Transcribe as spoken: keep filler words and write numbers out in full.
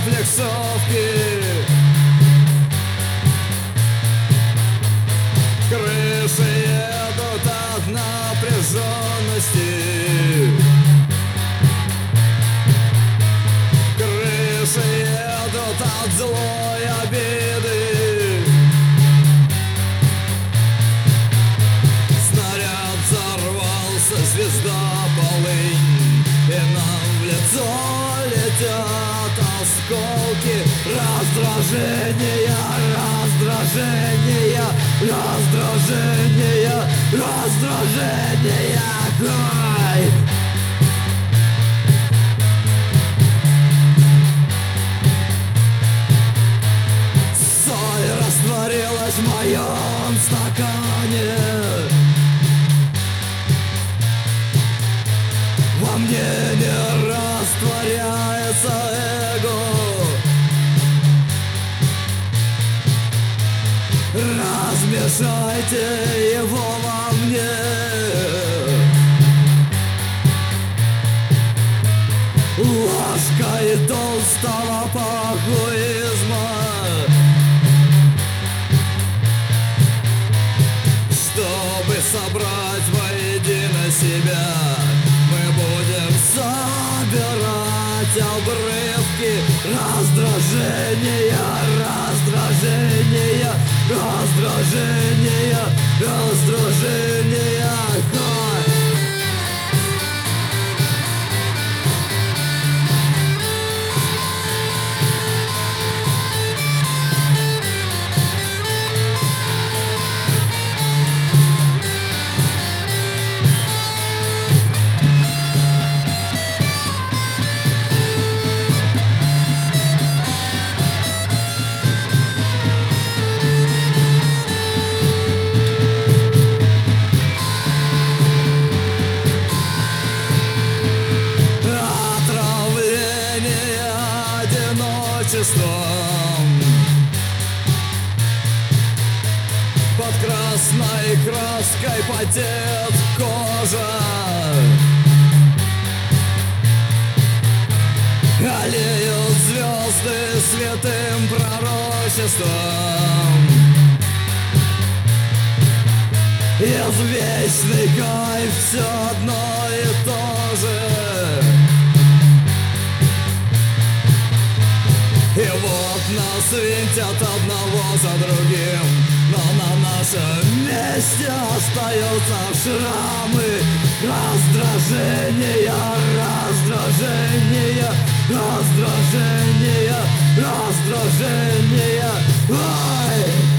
рефлексовки. Крыши едут от напряженности. Крыши едут от злой обиды. Снаряд взорвался, звезда полынь, и нам в лицо летят осколки раздражения, раздражения, раздражения, раздражения. Ай! Соль растворилась в моем стакане. Во мне не растворяется эго. Размешайте его во мне. Ложкой толстого похуизма, чтобы собрать воедино себя, мы будем собирать обрывки раздражения, раздражения, раздражения, раздражения. Под красной краской потеет кожа, аллеют звезды святым пророчеством. Извечный кайф все одно и то же. И вот нас винтят одного за другим, но на нашем месте остаются шрамы раздражения, раздражения, раздражения, раздражения. Ай!